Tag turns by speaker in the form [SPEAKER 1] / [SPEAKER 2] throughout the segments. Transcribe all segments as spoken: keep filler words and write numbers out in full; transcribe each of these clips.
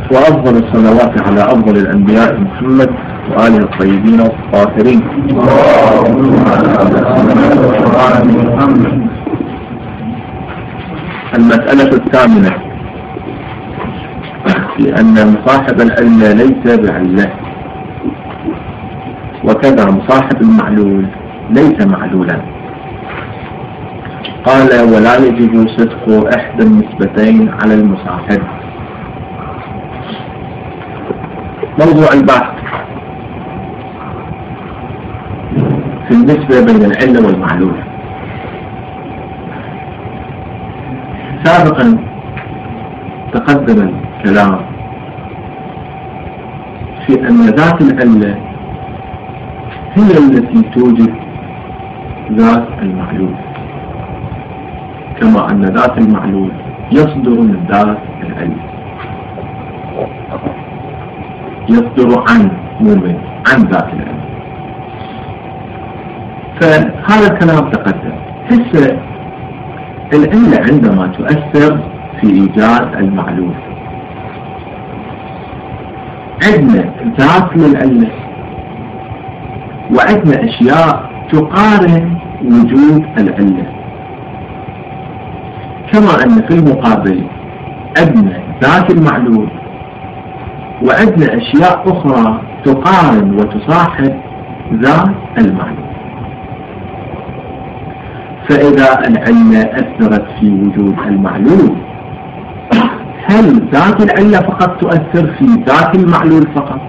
[SPEAKER 1] وأفضل الصلوات على أفضل الأنبياء محمد وآله الطيبين الطاهرين. المسألة الثامنة في أن مصاحب العلة ليس بعلة، وكذا مصاحب المعلول ليس معلولا. قال: ولا يجب صدق إحدى النسبتين على المصاحب. موضوع البحث في النسبة بين العلة والمعلول. سابقا تقدم الكلام في أن ذات العلة هي التي توجد ذات المعلول، كما أن ذات المعلول يصدر من ذات العلة، يصدر عن مؤمن عن ذات العلة. فهذا الكلام تقدم. هسه العلة عندما تؤثر في إيجاد المعلول، عندنا ذات للعلة وعندنا أشياء تقارن وجود العلة، كما أن في المقابل عندنا ذات المعلول وعندنا أشياء أخرى تقارن وتصاحب ذات المعلول. فإذا العلة أثرت في وجود المعلول، هل ذات العلة فقط تؤثر في ذات المعلول فقط،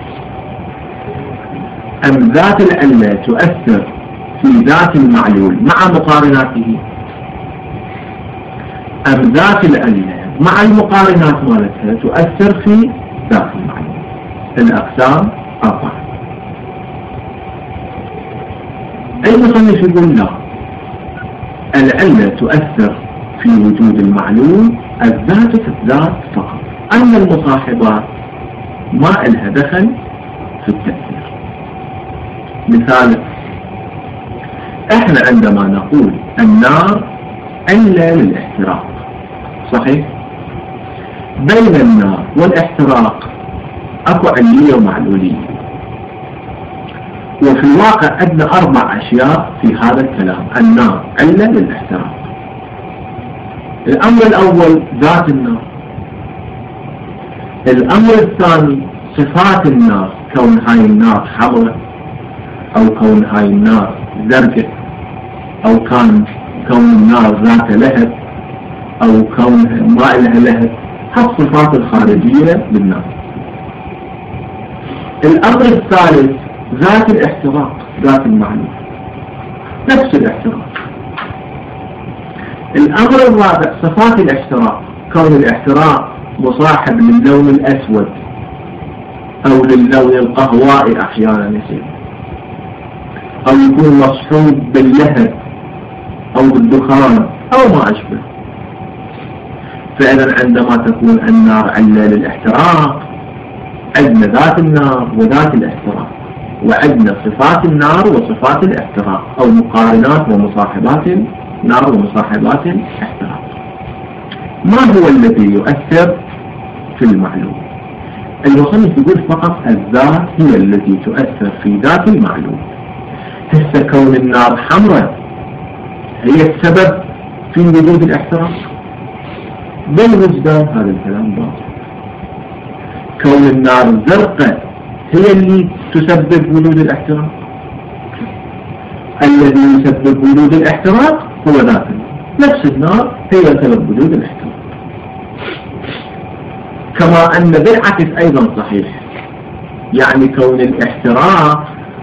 [SPEAKER 1] أم ذات العلة تؤثر في ذات المعلول مع مقارناته، أم ذات العلة مع المقارنات مالتها تؤثر في ذات المعلول؟ الأقسام أربعة. المصنف يقول لا، العلة تؤثر في وجود المعلول الذات في الذات فقط، أما المصاحبات ما إلها دخل في التأثير. مثال: احنا عندما نقول النار علة للاحتراق، صحيح؟ بين النار والاحتراق اكو علية ومعلولية، وفي الواقع عندنا اربع اشياء في هذا الكلام. النار علة للاحتراق. الامر الاول ذات النار. الامر الثاني صفات النار، كون هاي النار حمراء، او كون هاي النار زرقاء، او كان كون النار ذات لهب، او كون ما لها لهب. هالصفات الخارجية للنار. الامر الثالث ذات الاحتراق، ذات المعلول، نفس الاحتراق. الامر الرابع صفات الاحتراق، كون الاحتراق مصاحب للون الاسود او للون القهوائي احيانا يصير، او يكون مصحوب باللهب او بالدخان او ما اشبه. فاذا عندما تكون النار علة للاحتراق، عندنا ذات النار وذات الاحتراق، وعندنا صفات النار وصفات الاحتراق، او مقارنات ومصاحبات النار ومصاحبات الاحتراق. ما هو الذي يؤثر في المعلول؟ المصنف يقول فقط الذات هي التي تؤثر في ذات المعلول. هسه كون النار حمراء هي السبب في وجود الاحتراق؟ بالوجدان هذا الكلام باطل. كون النار زرقاء هي اللي تسبب وجود الاحتراق؟ الذي يسبب وجود الاحتراق هو ذات النار، نفس النار هي سبب وجود الاحتراق. كما أن بالعكس أيضا صحيح، يعني كون الاحتراق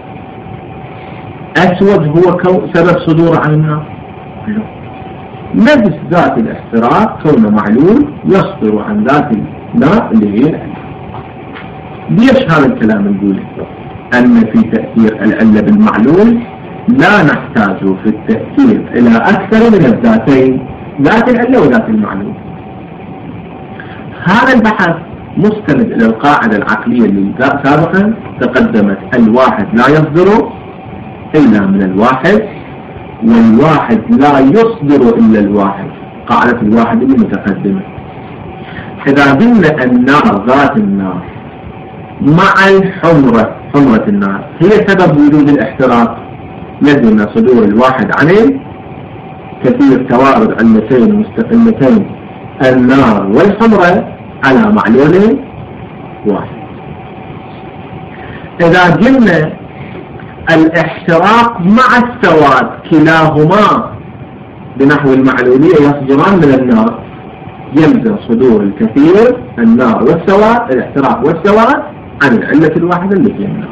[SPEAKER 1] أسود هو سبب صدور عن النار؟ لا، نفس ذات الاحتراق كونه معلول يصدر عن ذات النار اللي هي العلة. ليش هذا الكلام نقول أن في تأثير العلة بالمعلول لا نحتاج في التأثير إلى أكثر من الذاتين، ذات العلة وذات المعلول؟ هذا البحث مستند إلى القاعدة العقلية اللي سابقا تقدمت: الواحد لا يصدر إلا من الواحد، والواحد لا يصدر إلا الواحد، قاعدة الواحد اللي متقدمة. إذا قلنا النار ذات النار مع الحمرة، حمرة النار هي سبب وجود الاحتراق، لزم صدور الواحد عن كثير توارد علتين مستقلتين النار والحمرة على معلول واحد. إذا قلنا الاحتراق مع السواد كلاهما بنحو المعلولية يصدران من النار، يلزم صدور الكثير النار والسواد، الاحتراق والسواد عن العلة الواحدة اللي في النار.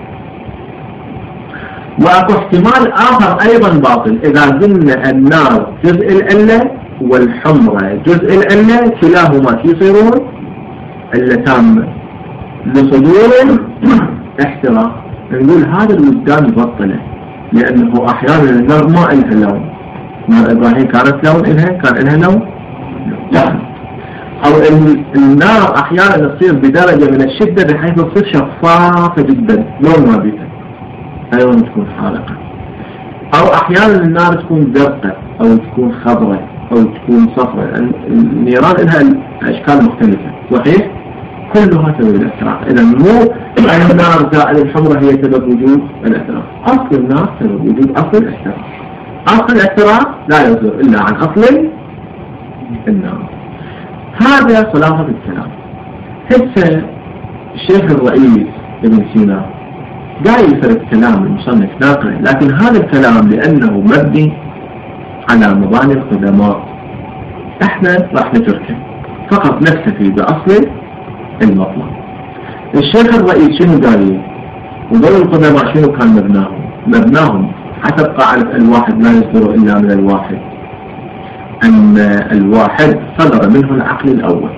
[SPEAKER 1] واكو احتمال آخر أيضا باطل، إذا قلنا النار جزء العلة والحمرة جزء العلة كلاهما يصيرون علة تامة لصدور احتراق، نقول هذا الوجدان يبطله، لأنه أحيانا النار ما إلها لون. نار إبراهيم كانت لون إلها، كان إلها لون؟ لا. أو النار أحيانا تصير بدرجة من الشدة بحيث تصير شفافة جدا لون ما بيها، أيضا تكون حارقة. أو أحيانا النار تكون زرقاء أو تكون خضراء أو تكون صفراء، النيران لها أشكال مختلفة، صحيح؟ كلها سبب الاحتراق. إذا مو النار زائد الحمرة هي سبب وجود الاحتراق، أصل النار سبب وجود أصل الاحتراق. أصل الاحتراق لا يصدر إلا عن أصل النار. هذا خلاصة الكلام. هسه الشيخ الرئيس ابن سينا قايل فرق كلام المصنف ناقله، لكن هذا الكلام لأنه مبني على مباني القدماء احنا راح نتركه، فقط نكتفي بأصل المطلب. الشيخ الرئيس شنو قال؟ وذول القدماء شنو كان مبناهم؟ مبناهم حسب قاعدة الواحد لا يصدر إلا من الواحد، أن الواحد صدر منه العقل الأول،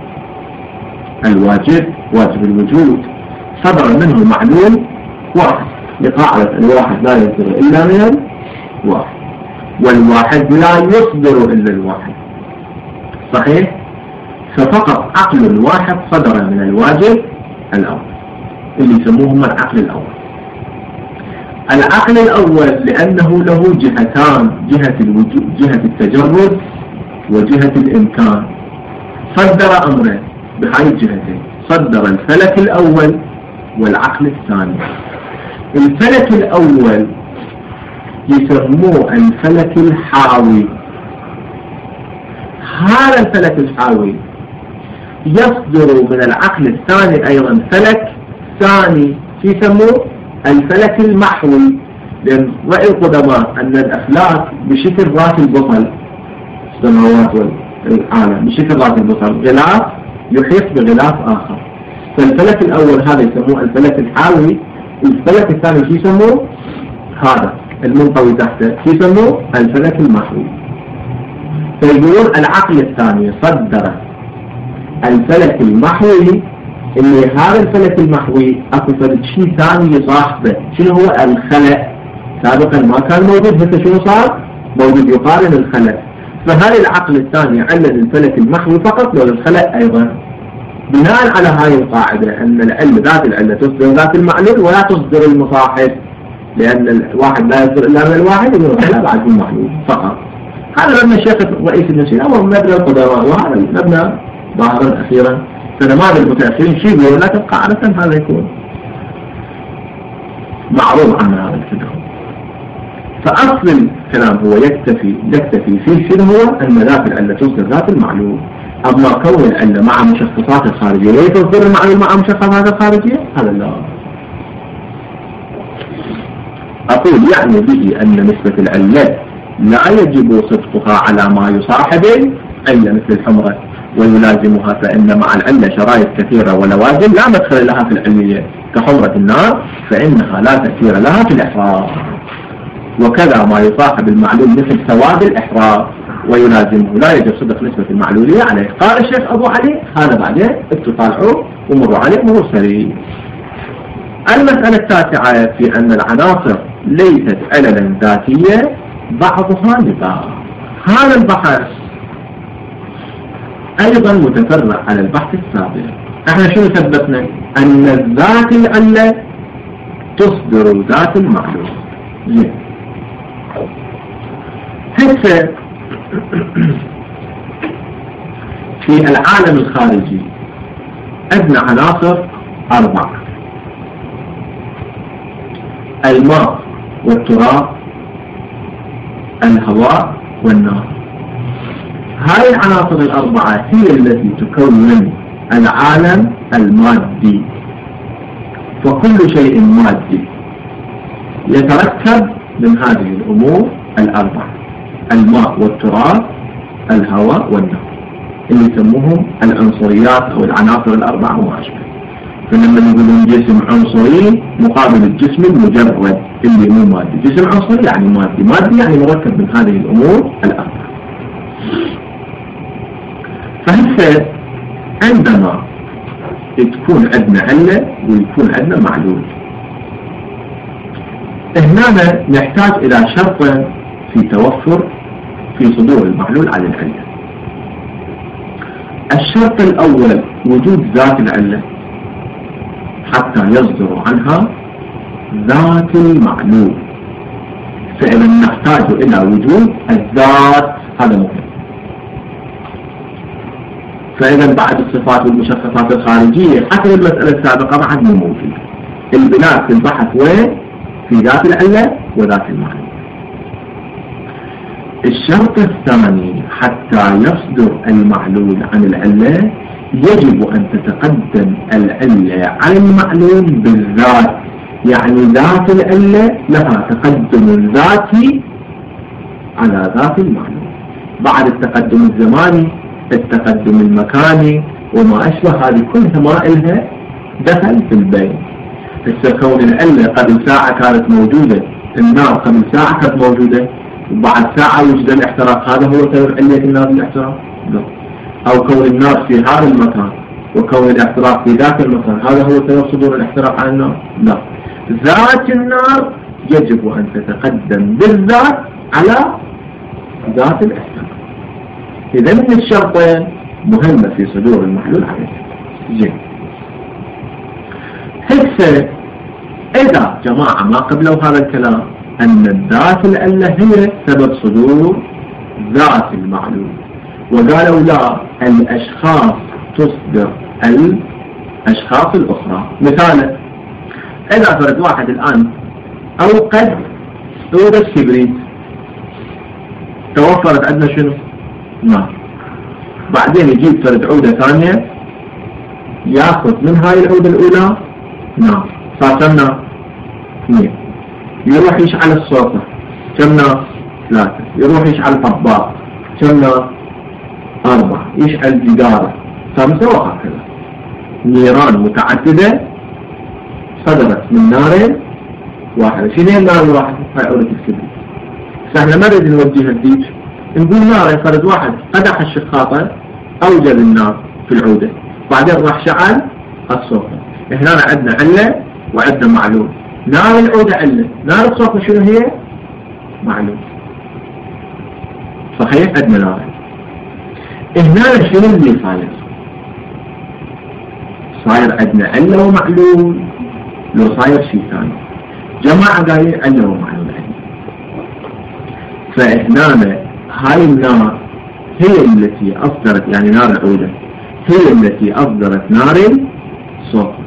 [SPEAKER 1] الواجب واجب الوجود صدر منه معلول واحد، لقاعدة الواحد لا يصدر إلا من الواحد، والواحد لا يصدر إلا الواحد، صحيح؟ ففقط عقل الواحد صدر من الواجب الأول اللي يسموهم العقل الأول. العقل الأول لأنه له جهتان، جهة الوجود جهة التجرد وجهة الإمكان، صدر أمره بهاي الجهتين، صدر الفلك الأول والعقل الثاني. الفلك الأول يسموه الفلك الحاوي، هذا الفلك الحاوي يصدر من العقل الثاني أيضا فلك ثاني يسموه الفلك المحوي، لأن رأي القدماء أن الأفلاك بشكل ذات البطل، السماوات والعالم بشكل ذات البطل غلاف يحيط بغلاف آخر، فالفلك الأول هذا يسموه الفلك الحاوي، الفلك الثاني يسموه هذا المنطوي تحته يسموه الفلك المحوي. فيقولون العقل الثاني صدر الفلك المحوي، اللي هذا الفلك المحوي اكو فرد شيء ثاني يصاحبه، شنو هو؟ الخلق. سابقا ما كان موجود، هسه شنو صار؟ موجود، يقارن الخلق. فهذا العقل الثاني علل الفلك المحوي فقط لو الخلق ايضا، بناء على هاي القاعدة ان العلة ذات العلة تصدر ذات المعلول ولا تصدر المصاحب، لان الواحد لا يصدر الا من الواحد والخلق بعد المعلول فقط. هذا مبنى الشيخ الرئيس ابن سينا هو مبنى القدماء، وهذا المبنى ظاهرا اخيرا فنماذج المتأخرين شيء يقولون، لكن قاعدة هذا يكون معروض عن هذا الكلام. فأصل الكلام هو يكتفي يكتفي فيه شنو هو؟ أن ذات العلة تصدر ذات المعلول، أما كون العلة مع مشخصات الخارجية ليه تصدر المعلول مع مشخصات الخارجية؟ هذا لا. أقول يعني به أن نسبة العلة لا يجب صدقها على ما يصاحب علة مثل الحمرة ويلازمها، فإن مع العلة شرائط كثيرة ولوازم لا مدخل لها في العلية، كحمرة النار فإنها لا تأثير لها في الإحراق، وكذا ما يصاحب المعلول مثل سواد الإحراق ويلازمه لا يجب صدق نسبة المعلولية عليه. قال الشيخ أبو علي هذا بعدين اتصالعوا ومروا عليه مروا سريع. المسألة التاسعة في أن العناصر ليست عللا ذاتية بعضها لبعض. هذا البحث أيضا متفرع على البحث السابق. احنا شنو ثبتنا؟ أن ذات العلة تصدر ذات المعلول. زين. هسه في العالم الخارجي عندنا عناصر أربعة: الماء والتراب، الهواء والنار. هاي العناصر الأربعة هي التي تكون العالم المادي، وكل شيء مادي يتركب من هذه الأمور الأربعة: الماء والتراب، الهواء والنار، اللي يسموهم العنصريات أو العناصر الأربعة وما أشبه. فلما يقولون جسم عنصري مقابل الجسم المجرد اللي مو مادي. جسم عنصري يعني مادي، مادي يعني مركب من هذه الأمور الأربعة. فهسه عندما تكون عندنا علة ويكون عندنا معلول، هنا نحتاج إلى شرط في توفر في صدور المعلول على العلة. الشرط الأول وجود ذات العلة حتى يصدر عنها ذات المعلول، فإذا نحتاج إلى وجود الذات، هذا مهم. فإذا بعد الصفات والمشخصات الخارجية حسب المسألة السابقة بعد مو موجود. البناء تنبحث وين؟ في ذات العلة وذات المعلول. الشرط الثاني حتى يصدر المعلول عن العلة يجب أن تتقدم العلة عن المعلول بالذات، يعني ذات العلة لها تقدم ذاتي على ذات المعلول. بعد التقدم الزماني، التقدم المكاني وما أشبه، هذه كلها ما إلها دخل في البين. هسه كون العلة قبل ساعة كانت موجودة، النار قبل ساعة كانت موجودة وبعد ساعة وجد الاحتراق، هذا هو سبب علة النار بالاحتراق؟ لا. أو كون النار في هذا المكان وكون الاحتراق في ذاك المكان، هذا هو سبب صدور الاحتراق عن النار؟ لا. ذات النار يجب أن تتقدم بالذات على ذات الاحتراق. إذا من الشرطين مهمة في صدور المحلول عليه. زين. هسه إذا جماعة ما قبلوا هذا الكلام أن الذات العلة هي سبب صدور ذات المعلول، وقالوا لا، الأشخاص تصدر الأشخاص الأخرى. مثالا إذا فرد واحد الآن أوقد عودة كبريت، توفرت عندنا شنو؟ نار. بعدين يجيب فرد عودة ثانية ياخذ من هاي العودة الأولى نار، صار كم نار؟ اثنين. يروح يشعل الصوفة، كم نار؟ ثلاثة. يروح يشعل طباق، كم نار؟ أربعة. يشعل جدارة، خمسة، وهكذا. نيران متعددة صدرت من نارين واحدة. شنو النار الواحدة؟ هاي عودة الكبريت. فاحنا ما نريد نوجه الديج، نقول نار فرد واحد قدح الشخاطة أوجد النار في العودة، بعدين راح شعل الصوفة. هنا عندنا علة وعندنا معلول. نار العودة علة، نار الصوفة شنو هي؟ معلول. صحيح عندنا نار. هنا شنو اللي صاير؟ صاير عندنا علة ومعلول، لو صاير شيء ثاني. جماعة قايلين علة ومعلول عندنا. فهنا هاي النار هي التي أصدرت، يعني نار العودة هي التي أصدرت نار الصوفة.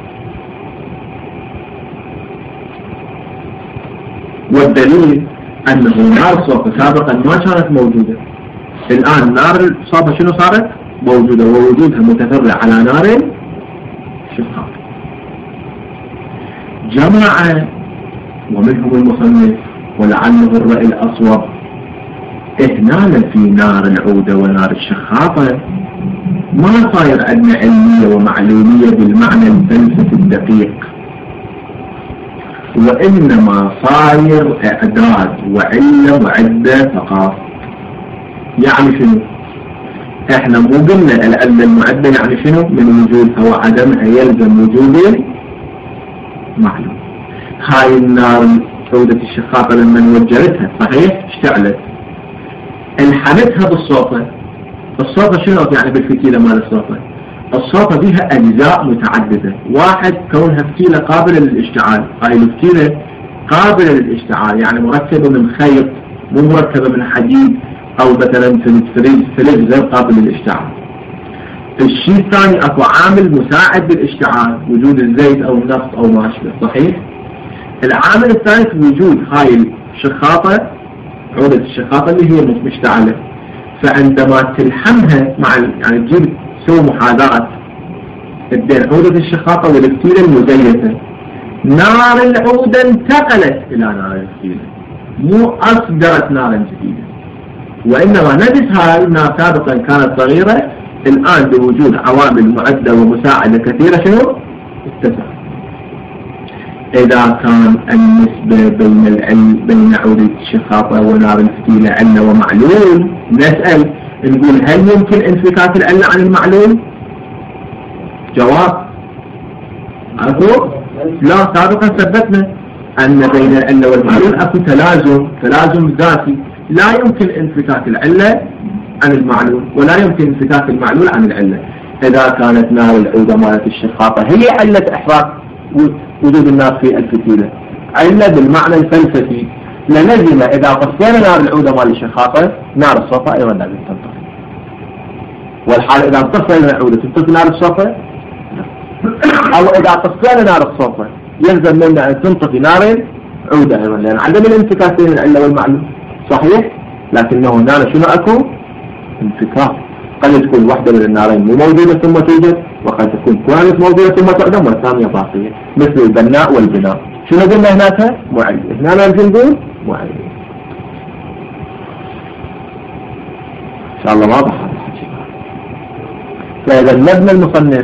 [SPEAKER 1] والدليل أنه نار الصوفة سابقا ما كانت موجودة، الآن نار الصوفة شنو صارت؟ موجودة، ووجودها متفرع على نار الشخاط. جماعة ومنهم المصنف ولعله الرأي الأصوب، هنا في نار العودة ونار الشخاطة ما صاير عندنا علمية ومعلومية بالمعنى الفلسفي الدقيق، وإنما صاير إعداد وعلة وعدة فقط. يعني شنو؟ احنا مو قلنا العلة المعدة يعني شنو؟ من وجودها وعدمها يلزم وجود معلوم. هاي النار عودة الشخاطة لما وجرتها صحيح اشتعلت، انحنتها بالصوفة. الصوفة شنو يعني بالفتيلة مال الصوفة؟ الصوفة بها أجزاء متعددة. واحد كونها فتيلة قابلة للاشتعال، هاي الفتيلة قابلة للاشتعال يعني مركبة من خيط، مو مركبة من حديد أو مثلا فلز، فلز غير قابل للاشتعال. الشيء الثاني اكو عامل مساعد بالاشتعال، وجود الزيت او النفط او ما اشبه، صحيح؟ العامل الثالث وجود هاي الشخاطة، عودة الشخاطة اللي هي مشتعلة، فعندما تلحمها مع يعني تجيب تسوي محاذاة بين عودة الشخاطة والفتيلة المزيتة، نار العودة انتقلت إلى نار الفتيلة، مو أصدرت نارا جديدة، وإنما نجد هاي النار سابقا كانت صغيرة، الآن بوجود عوامل معدة ومساعدة كثيرة شنو؟ اتسع. إذا كان النسبة بين العلم بين عودة الشخاطة ونار الفتيلة علة ومعلول، نسأل نقول هل يمكن انفكاك العلة عن المعلول؟ جواب أكو؟ لا، سابقا ثبتنا أن بين العلة والمعلول أكو تلازم، تلازم ذاتي، لا يمكن انفكاك العلة عن المعلول ولا يمكن انفكاك المعلول عن العلة. إذا كانت نار العودة مالت الشخاطة هي علة إحراق وجود النار في الفتيلة، علة بالمعنى الفلسفي، لنزل إذا طفينا نار العودة مال الشخاطة نار الصفا أيضا لازم تنطفي، والحال إذا طفينا العودة تنطفي نار الصفا، أو إذا طفينا نار الصفا يلزم منا أن تنطفي نار العودة أيضا، لأن عدم الانفكاك بين العلة والمعلول، صحيح؟ لكنه هنا شنو أكو؟ انفكاك، قد تكون واحدة من النارين مو موجودة ثم توجد، وقد تكون كانت موجودة ثم تعدم والثانية باقية، مثل البناء والبناء. شنو قلنا هناك؟ معد. هنا نرجع نقول معد. إن شاء الله واضح هذا الحكي. فإذا المبنى المصنف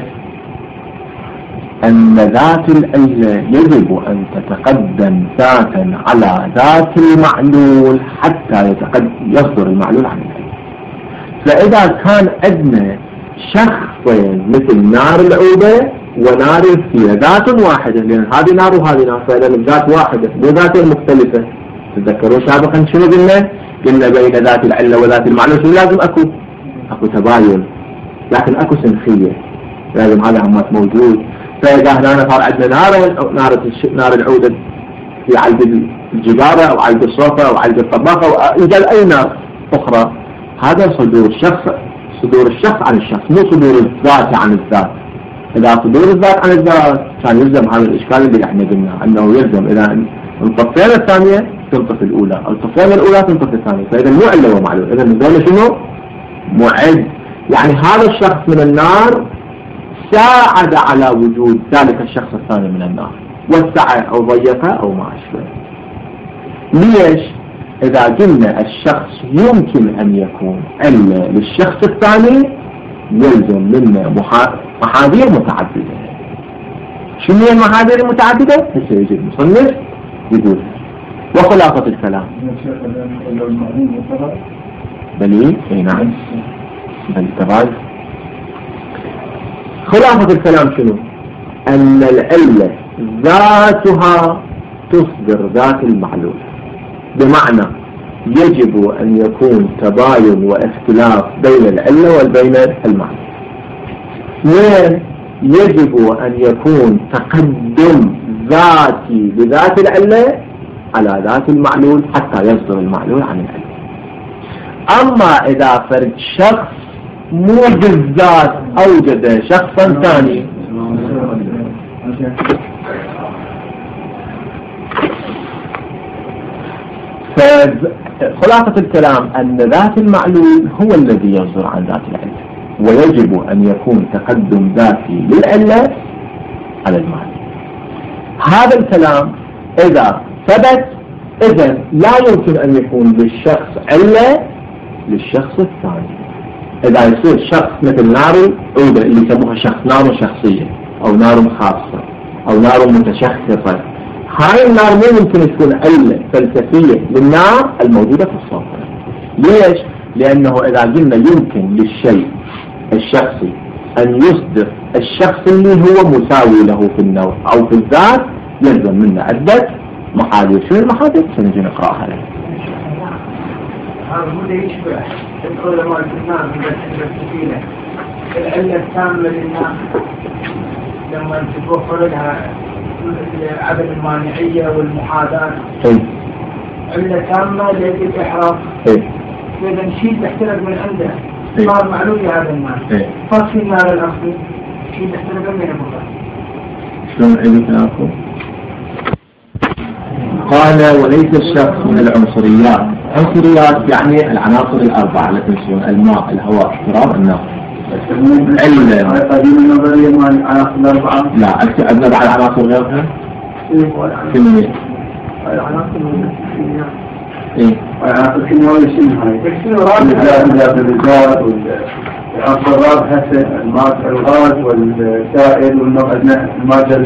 [SPEAKER 1] أن ذات العلة يجب أن تتقدم ذاتا على ذات المعلول حتى يتقدم يصدر المعلول عن العلة. فإذا كان عندنا شخصين مثل نار العودة ونار الفتيلة ذات واحدة، لأن هذه نار وهذه نار، فإذا الذات واحدة مو ذاتين مختلفة. تذكروا سابقا شنو قلنا؟ قلنا بين ذات العلة وذات المعلول شنو لازم أكو؟ أكو تباين، لكن أكو سنخية، لازم هذا همات موجود. فإذا هنا صار عندنا نار نار نار العودة في علبة الجدارة أو علبة الصوفة أو علبة الطباخة أو يجعل أي نار أخرى، هذا صدور الشخص، صدور الشخص عن الشخص، مو صدور الذات عن الذات. إذا صدور الذات عن الذات كان يلزم هذا الإشكال اللي احنا قلنا أنه يلزم إذا انطفينا الثانية تنطفي الأولى، أو انطفينا الأولى تنطفي الثانية، فإذا مو علة ومعلول. إذا نقول شنو؟ معد، يعني هذا الشخص من النار ساعد على وجود ذلك الشخص الثاني من النار، وسعه أو ضيقه أو ما أشبه. ليش؟ إذا قلنا الشخص يمكن أن يكون علة للشخص الثاني يلزم منا محاذير متعددة. شنو هي المحاذير المتعددة؟ هسه يجي المصنف يقول وخلاصة الكلام. بلي اي نعم بل تبعي. خلاصة الكلام شنو؟ أن العلة ذاتها تصدر ذات المعلول، بمعنى يجب أن يكون تباين واختلاف بين العلة وبين المعلول. اثنين، يجب أن يكون تقدم ذاتي بذات العلة على ذات المعلول حتى يصدر المعلول عن العلة. أما إذا فرد شخص مو بالذات أوجد شخصا ثاني، فخلاصة الكلام أن ذات المعلول هو الذي يصدر عن ذات العلة، ويجب أن يكون تقدم ذاتي للعلة على المعلول. هذا الكلام إذا ثبت إذن لا يمكن أن يكون للشخص علة للشخص الثاني. إذا يصير شخص مثل نار العودة اللي يسموها شخص نار شخصية أو نار خاصة أو نار متشخصة، هاي النار مو ممكن تكون علة فلسفية للنار الموجودة في الصوفة. ليش؟ لأنه إذا قلنا يمكن للشيء الشخصي أن يصدر الشخص اللي هو مساوي له في النوع أو في الذات، يلزم منا عدة محاذير. شو المحاذير؟ سنجي نقرأها لك.
[SPEAKER 2] هذا هو اللي يشبه العلماء الإسلام في التفصيلة العلة التامة للنار لما تتوفر لها عدم المانعية والمحاذاة. علة تامة ليس الإحراق. إذا شيء تحترق من عنده صار معلول هذا النار فصل النار الأصلي في نحن بمين المرة
[SPEAKER 1] شلون عيد تناقض؟ قال وليس الشخص من العنصريات. عنصريات يعني العناصر الأربعة التي تنسون: الماء، الهواء، التراب، النار. علة
[SPEAKER 2] قديم النظرية مع العناصر الأربعة؟
[SPEAKER 1] لا، أبنى بعد عناصر غيرها؟ كمية.
[SPEAKER 2] العناصر الكيميائية.
[SPEAKER 1] إيه.
[SPEAKER 2] العناصر الكيميائية شنو هاي؟ شنو رابط ذات الغاز والعنصر الرابع هسه الماء الغاز والسائل والمادة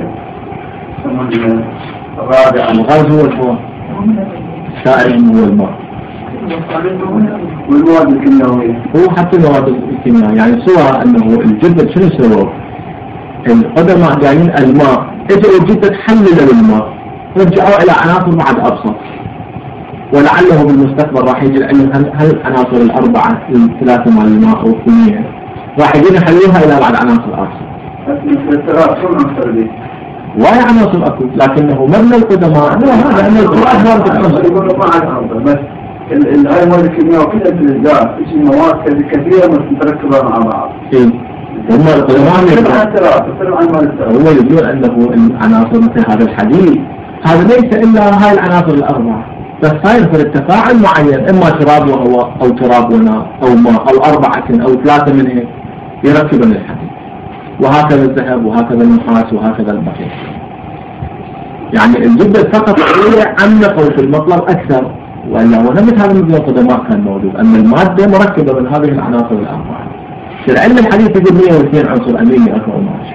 [SPEAKER 2] الرابعة.
[SPEAKER 1] الغاز هو الماء. السائل هو الماء.
[SPEAKER 2] والمواد الكيميائية.
[SPEAKER 1] هو حتى المواد الكيميائية يعني سوى أنه الجدد شنو سووا؟ القدماء جايين الماء اجوا الجدد حللوا الماء رجعوا إلى عناصر بعد أبسط، ولعله بالمستقبل راح يجي العلم هل العناصر الأربعة الثلاثة مع الماء والكيمياء راح يجينا يحللوها إلى بعد عناصر أبسط. واي عناصر أكو لكنه مبنى القدماء لأن القرآن
[SPEAKER 2] هذا بس هاي المواد الكيميائية كلها فلزات ايش مواد كثيرة متركبة مع بعض.
[SPEAKER 1] إيه. هم القدماء هو يقول أنه العناصر مثل هذا الحديد هذا ليس إلا هاي العناصر الأربعة، بس هاي في التفاعل معين إما تراب وهواء أو تراب ونار أو ماء أو أربعة أو ثلاثة من هيك يركبون الحديد، وهكذا الذهب وهكذا النحاس وهكذا البقية. يعني الجدد فقط عمقوا في المطلب أكثر، وإلا هو نفس هذا المبنى القدماء كان موجود أن المادة مركبة من هذه العناصر الأربعة. في العلم الحديث يقول مئة واثنين عنصر أميني أكو ماشي.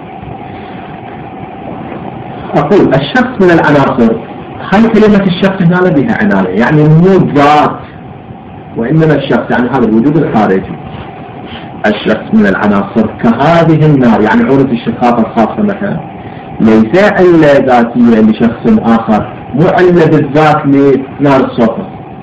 [SPEAKER 1] أقول الشخص من العناصر، هاي كلمة الشخص هنا بها عناية، يعني مو ذات وإنما الشخص يعني هذا الوجود الخارجي. الشخص من العناصر كهذه النار يعني عورة الشخاصة الخاصة مثلا ليس علة ذاتية لشخص آخر، مو علة بالذات لنار الصوفة،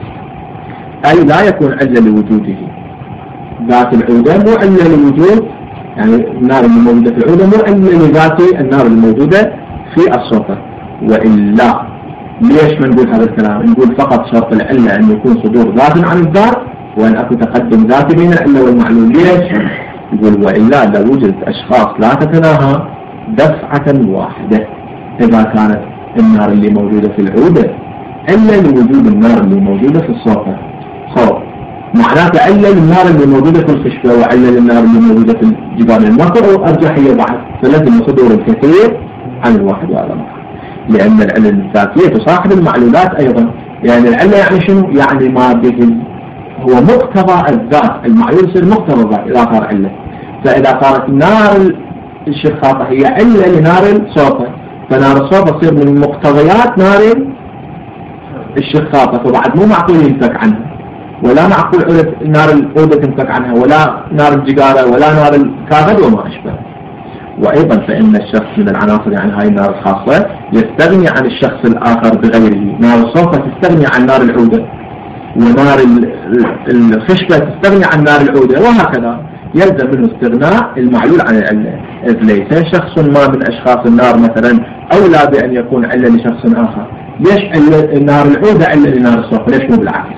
[SPEAKER 1] أي لا يكون علة لوجوده. ذات العودة مو علة لوجود، يعني النار الموجودة في العودة مو علة لذات النار الموجودة في الصوفة. وإلا ليش ما نقول هذا الكلام؟ نقول فقط شرط العلة أن يكون صدور ذات عن الذات وأن أكو تقدم ذاتي بين العلة والمعلول. ليش؟ يقول وإلا لوجد أشخاص لا تتناهى دفعة واحدة إذا كانت النار اللي موجودة في العودة إلا لوجود النار اللي موجودة في الصوفة. خوف معناته إلا للنار اللي موجودة في الخشبة وإلا للنار اللي موجودة في الجبال المطر وأرجحية بعد، فلازم صدور الكثير عن الواحد وهذا مكان. لأن العلة الذاتية تصاحب المعلولات أيضا. يعني العلة يعني شنو؟ يعني ما به هو مقتضى الذات، المعلول يصير مقتضى الذات إذا صار علة. فإذا صارت نار الشخاصة هي علة لنار الصوفة، فنار الصوفة تصير من مقتضيات نار الشخاصة، فبعد مو معقول ينفك عنها، ولا معقول نار العودة تنفك عنها، ولا نار الجقارة ولا نار الكاغد وما أشبه. وأيضا فإن الشخص من العناصر يعني هاي النار الخاصة يستغني عن الشخص الآخر بغيره. نار الصوفة تستغني عن نار العودة، ونار الخشبة تستغني عن نار العودة، وهكذا يلزم منه استغناء المعلول عن العلة. إذ ليس شخص ما من أشخاص النار مثلا أولى بأن يكون علة لشخص آخر. ليش نار العودة علة لنار الصوفة؟ ليش مو بالعكس؟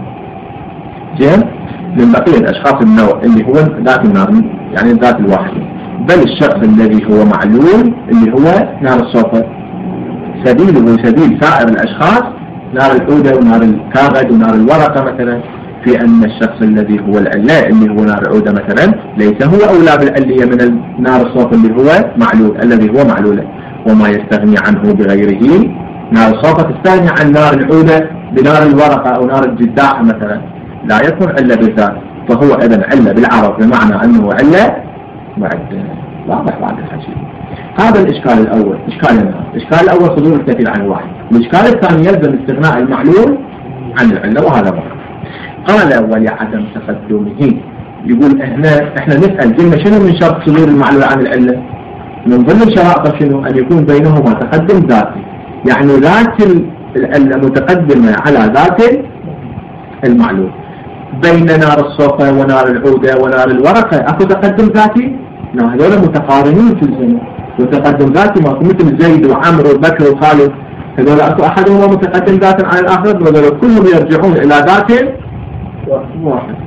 [SPEAKER 1] زين؟ من بقية أشخاص النوع اللي هو ذات النار يعني ذات الواحد، بل الشخص الذي هو معلول اللي هو نار الصوفة سبيله سبيل سائر الأشخاص نار العودة ونار الكاغد ونار الورقة مثلا، في أن الشخص الذي هو العلة اللي هو نار العودة مثلا ليس هو أولى بالعلية من نار الصوفة اللي هو معلول الذي هو معلولة، وما يستغني عنه بغيره. نار الصوفة تستغني عن نار العودة بنار الورقة أو نار الجداح مثلا، لا يكون علة بالذات، فهو إذن علة بالعرب بمعنى أنه علة بعد واضح بعد الحكي. هذا الإشكال الأول. إشكال النار. الإشكال الأول صدور الكثير عن الواحد. الإشكال الثاني يلزم استغناء المعلول عن العلة، وهذا مرة. قال ولعدم تقدمه. يقول احنا احنا نسأل قلنا شنو من شرط صدور المعلول عن العلة؟ من ضمن شرائطه شنو؟ أن يكون بينهما تقدم ذاتي، يعني ذات العلة متقدمة على ذات المعلول. بين نار الصوفة ونار العودة ونار الورقة أكو تقدم ذاتي؟ لا، هذول متقارنين في الزمن، وتقدم ذاتي ماكو مثل زيد وعمر وبكر وخالد، هذول أكو أحدهما متقدم ذاتا على الآخر، وهذول كلهم يرجعون إلى ذات واحد.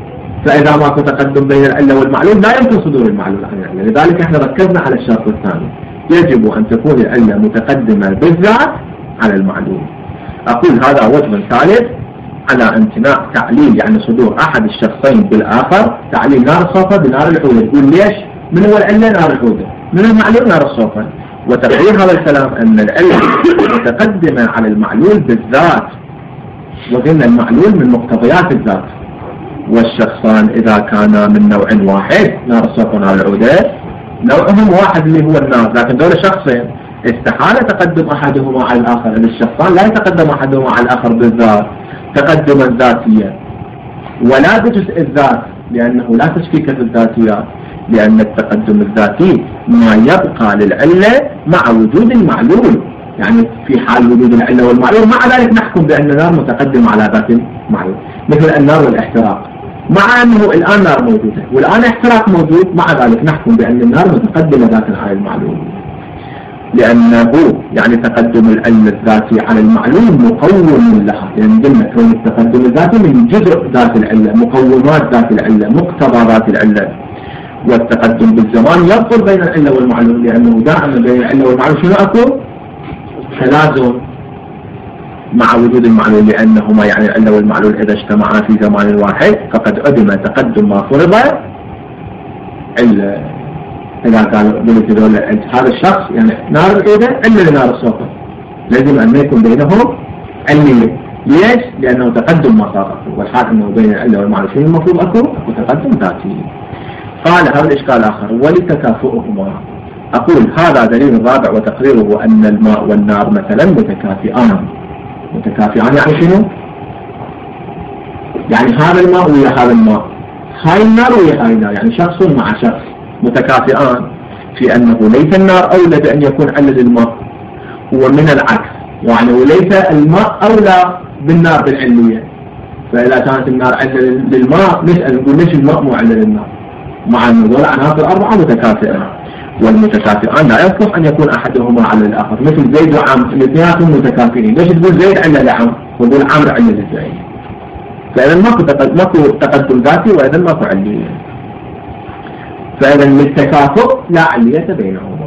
[SPEAKER 1] فإذا ماكو تقدم بين العلة والمعلول لا يمكن صدور المعلول عن العلة. لذلك احنا ركزنا على الشرط الثاني، يجب أن تكون العلة متقدمة بالذات على المعلول. أقول هذا وجه ثالث على امتناع تعليل يعني صدور أحد الشخصين بالآخر، تعليل نار الصوفة بنار العودة. يقول ليش؟ من هو العلة؟ نار العودة. من المعلول؟ نار الصوفة. وتقرير هذا الكلام أن العلة متقدمة على المعلول بالذات، وقلنا المعلول من مقتضيات الذات، والشخصان إذا كانا من نوع واحد نار الصوفة ونار العودة نوعهم واحد اللي هو النار، لكن دول شخصين استحالة تقدم أحدهما على الآخر. الشخصان لا يتقدم أحدهما على الآخر بالذات تقدما ذاتيا ولا بجزء الذات، لأنه لا تشكيك في الذاتيات، لأن التقدم الذاتي ما يبقى للعلة مع وجود المعلول، يعني في حال وجود العلة والمعلول مع ذلك نحكم بأن النار متقدمة على ذات المعلول، مثل النار والاحتراق، مع أنه الآن نار موجودة والآن احتراق موجود، مع ذلك نحكم بأن النار متقدمة ذاتا على المعلول، لأنه يعني تقدم العلة الذاتي على المعلول مقوم لها، لأن قلنا كون التقدم الذاتي من جزء ذات العلة، مقومات ذات العلة، مقتضى ذات العلة. والتقدم بالزمان يفصل بين العلة والمعلول، لأنه دائما بين العلة والمعلول شنو أكو؟ تلازم مع وجود المعلول، لأنهما يعني العلة والمعلول إذا اجتمعا في زمان واحد فقد عدم تقدم ما فرض علة. إذا قالوا قلت هذا الشخص يعني نار العودة إلا لنار الصوفة، لازم أن يكون بينهم علية. ليش؟ لأنه تقدم ما صار أكو، والحال أنه بين العلة والمعلول شنو المفروض أكو؟ أكو تقدم ذاتي. قال هذا الإشكال آخر ولتكافؤهما. أقول هذا دليل رابع وتقريره أن الماء والنار مثلا متكافئان. متكافئان يعني شنو؟ يعني هذا الماء ويا هذا الماء، هاي النار ويا هاي النار، يعني شخص مع شخص متكافئان في أنه ليس النار أولى بأن يكون علة الماء، ومن العكس يعني وليس الماء أولى بالنار بالعلية. فإذا كانت النار علة للماء نسأل نقول ليش الماء مو علة للنار، مع أن دول عناصر أربعة متكافئة، والمتكافئان لا يصلح أن يكون أحدهما على الآخر، مثل زيد وعمر الاثنين متكافئين. ليش تقول زيد علة لعمر وتقول عمر علة لزيد؟ فإذا ماكو تقدم ذاتي وإذا ماكو علية، فإذا للتكافؤ لا علية بينهما.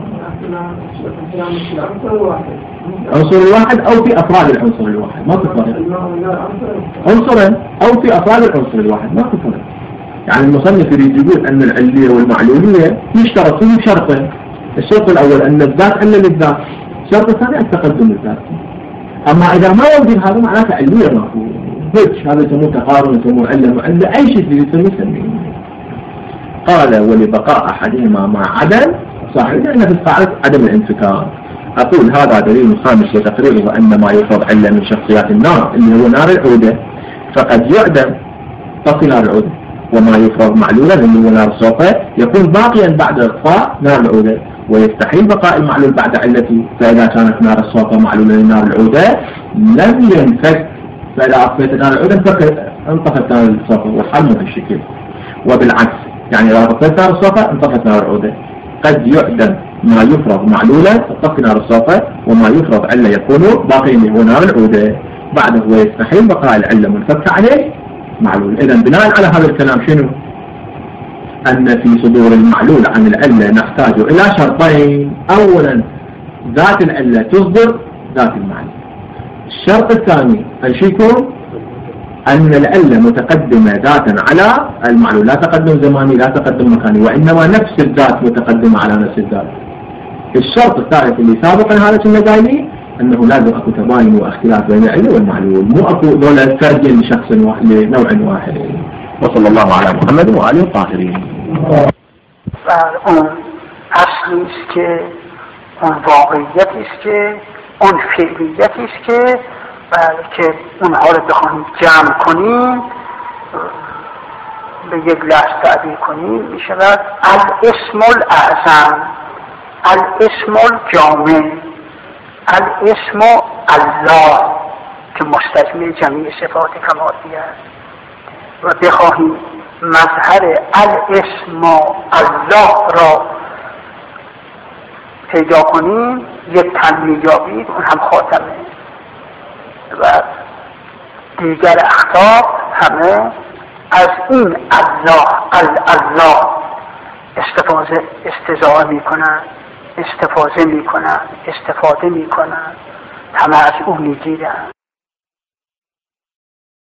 [SPEAKER 1] عنصر الواحد أو في أفراد العنصر الواحد ما تفرق، عنصرين أو في أفراد العنصر الواحد ما تفرق. يعني المصنف يريد يقول أن العلية والمعلولية يشترطون شرطين، الشرط الأول أن الذات علة للذات، الشرط الثاني التقدم الذاتي. أما إذا ما يوجد هذا معناته علية ماكو، هذا يسموه تقارن، يسموه علة معلة، أي شيء يسميه يسميه. قال ولبقاء أحدهما مع عدم صحيح لأن في القاعدة عدم الانفكاك. أقول هذا دليل خامس وتقريره أن ما يفرض علة من شخصيات النار اللي هو نار العودة فقد يعدم طفي نار العودة، وما يفرض معلولا اللي هو نار الصوفة يكون باقيا بعد إطفاء نار العودة، ويستحيل بقاء المعلول بعد علته. فإذا كانت نار الصوفة معلولا لنار العودة لم ينفك، فإذا أطفيت نار العودة انطفت نار الصوفة، والحال مو بالشكل. وبالعكس يعني إذا أطفيت نار الصوفة انطفت نار العودة. قد يعدم ما يفرض معلولا تطفي نار الصوفة، وما يفرض علة يكون باقي اللي هو نار العودة بعده، ويستحيل بقاء العلة منفكة عليه معلول. إذا بناء على هذا الكلام شنو؟ أن في صدور المعلول عن العلة نحتاج إلى شرطين. أولا ذات العلة تصدر ذات المعلول. الشرط الثاني أن يكون أن العلة متقدمة ذاتا على المعلول، لا تقدم زماني لا تقدم مكاني، وإنما نفس الذات متقدمة على نفس الذات. الشرط الثالث اللي سابقا هذا كنا قايلين أنه لازم أكو تباين واختلاف بين العلة والمعلول، مو أكو دولة فرد لشخص لنوع واحد. وصلى الله على محمد وآله الطاهرين.
[SPEAKER 3] اون اصلی است که اون واقعیتی است که اون فعلیتی است که که اونها رو بخواهیم جمع کنیم به یک لحظه تعبیر کنیم می شود الاسم الاعظم، الاسم الجامع، الاسم الله که مستجمع جمعی صفات کمالی است، و بخواهیم مظهر الاسم الله را پیدا کنیم یک تنوین یابید، اون هم خاتمه، و دیگر اخطاب همه از این الله الله استفاده استزاده میکنن، استفاده میکنن، استفاده میکنن، همه از او میگیرن.